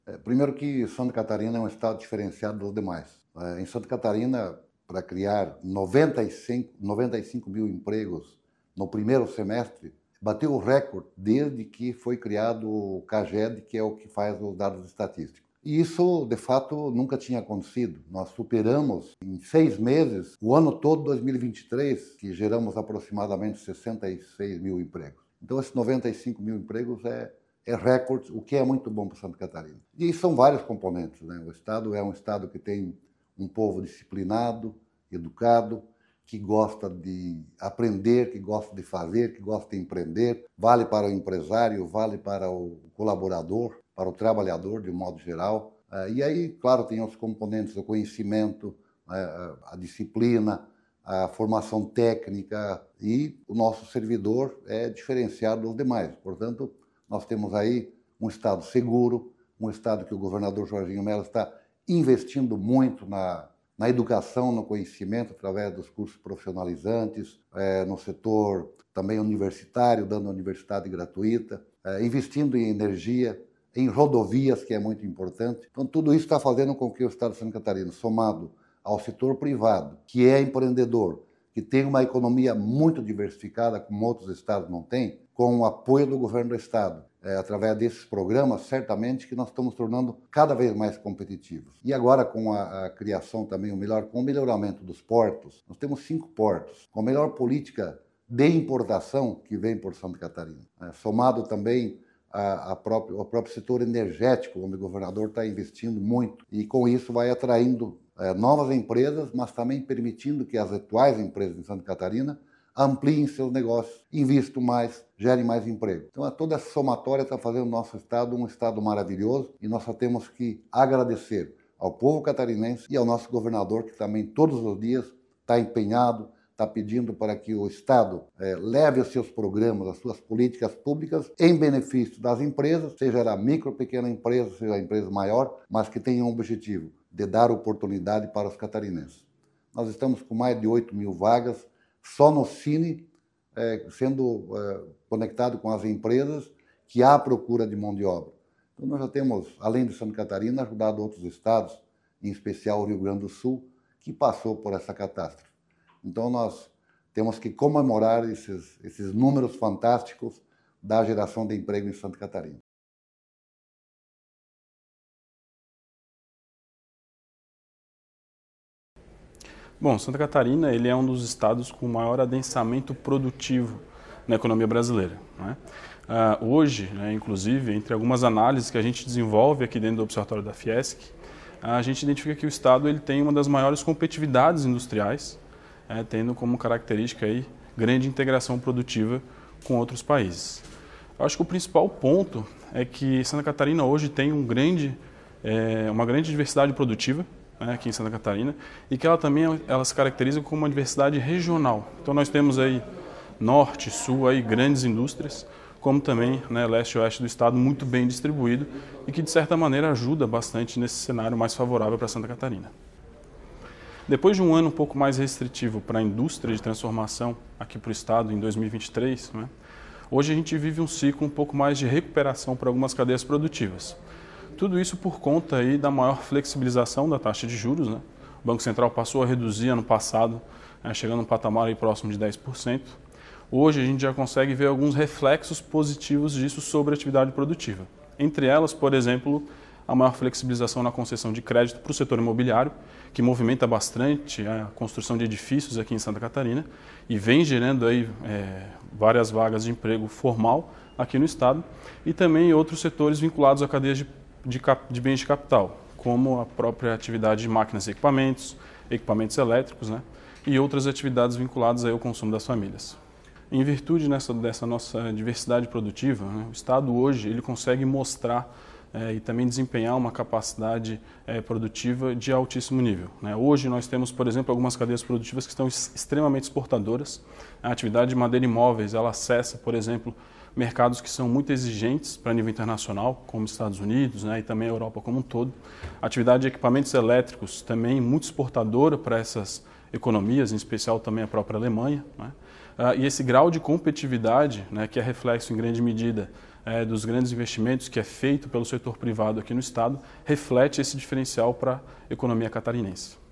Primeiro que Santa Catarina é um estado diferenciado dos demais. Em Santa Catarina, para criar 95 mil empregos no primeiro semestre, bateu o recorde desde que foi criado o CAGED, que é o que faz os dados estatísticos. E isso, de fato, nunca tinha acontecido. Nós superamos em 6 meses o ano todo 2023, que geramos aproximadamente 66 mil empregos. Então, esses 95 mil empregos é recorde, o que é muito bom para Santa Catarina. E são vários componentes, né? O estado é um estado que tem um povo disciplinado, educado, que gosta de aprender, que gosta de fazer, que gosta de empreender. Vale para o empresário, vale para o colaborador, para o trabalhador, de um modo geral. E aí, claro, tem os componentes do conhecimento, a disciplina, a formação técnica, e o nosso servidor é diferenciado dos demais. Portanto, nós temos aí um estado seguro, um estado que o governador Jorginho Mello está investindo muito na educação, no conhecimento, através dos cursos profissionalizantes, no setor também universitário, dando universidade gratuita, investindo em energia, em rodovias, que é muito importante. Então, tudo isso está fazendo com que o estado de Santa Catarina, somado ao setor privado, que é empreendedor, que tem uma economia muito diversificada, como outros estados não têm, com o apoio do governo do estado, através desses programas, certamente que nós estamos tornando cada vez mais competitivos. E agora, com a criação também, com o melhoramento dos portos, nós temos 5 portos, com a melhor política de importação que vem por Santa Catarina, somado também ao próprio setor energético, onde o governador está investindo muito, e com isso vai atraindo novas empresas, mas também permitindo que as atuais empresas em Santa Catarina ampliem seus negócios, investam mais, gerem mais emprego. Então, toda essa somatória está fazendo o nosso estado um estado maravilhoso, e nós só temos que agradecer ao povo catarinense e ao nosso governador, que também todos os dias está empenhado, está pedindo para que o estado leve os seus programas, as suas políticas públicas em benefício das empresas, seja ela micro, pequena empresa, seja a empresa maior, mas que tenha um objetivo de dar oportunidade para os catarinenses. Nós estamos com mais de 8 mil vagas, só no Cine, sendo conectado com as empresas que há procura de mão de obra. Então, nós já temos, além de Santa Catarina, ajudado outros estados, em especial o Rio Grande do Sul, que passou por essa catástrofe. Então, nós temos que comemorar esses números fantásticos da geração de emprego em Santa Catarina. Bom, Santa Catarina ele é um dos estados com maior adensamento produtivo na economia brasileira, né? Hoje, né, inclusive, entre algumas análises que a gente desenvolve aqui dentro do Observatório da Fiesc, a gente identifica que o estado ele tem uma das maiores competitividades industriais, tendo como característica aí grande integração produtiva com outros países. Eu acho que o principal ponto é que Santa Catarina hoje tem uma grande diversidade produtiva, aqui em Santa Catarina, e que ela se caracteriza como uma diversidade regional. Então nós temos aí norte, sul, aí grandes indústrias, como também, né, leste e oeste do estado muito bem distribuído, e que de certa maneira ajuda bastante nesse cenário mais favorável para Santa Catarina. Depois de um ano um pouco mais restritivo para a indústria de transformação aqui para o estado em 2023, né, hoje a gente vive um ciclo um pouco mais de recuperação para algumas cadeias produtivas. Tudo isso por conta aí da maior flexibilização da taxa de juros, né? O Banco Central passou a reduzir ano passado, chegando a um patamar aí próximo de 10%. Hoje a gente já consegue ver alguns reflexos positivos disso sobre a atividade produtiva. Entre elas, por exemplo, a maior flexibilização na concessão de crédito para o setor imobiliário, que movimenta bastante a construção de edifícios aqui em Santa Catarina e vem gerando aí várias vagas de emprego formal aqui no estado, e também outros setores vinculados a cadeias de bens de capital, como a própria atividade de máquinas e equipamentos elétricos, né, e outras atividades vinculadas aí ao consumo das famílias. Em virtude dessa nossa diversidade produtiva, né, o estado hoje ele consegue mostrar e também desempenhar uma capacidade produtiva de altíssimo nível, né? Hoje nós temos, por exemplo, algumas cadeias produtivas que estão extremamente exportadoras. A atividade de madeira e móveis, ela acessa, por exemplo, mercados que são muito exigentes para nível internacional, como Estados Unidos, né, e também a Europa como um todo. A atividade de equipamentos elétricos também muito exportadora para essas economias, em especial também a própria Alemanha, né? E esse grau de competitividade, né, que é reflexo em grande medida dos grandes investimentos que é feito pelo setor privado aqui no estado reflete esse diferencial para a economia catarinense.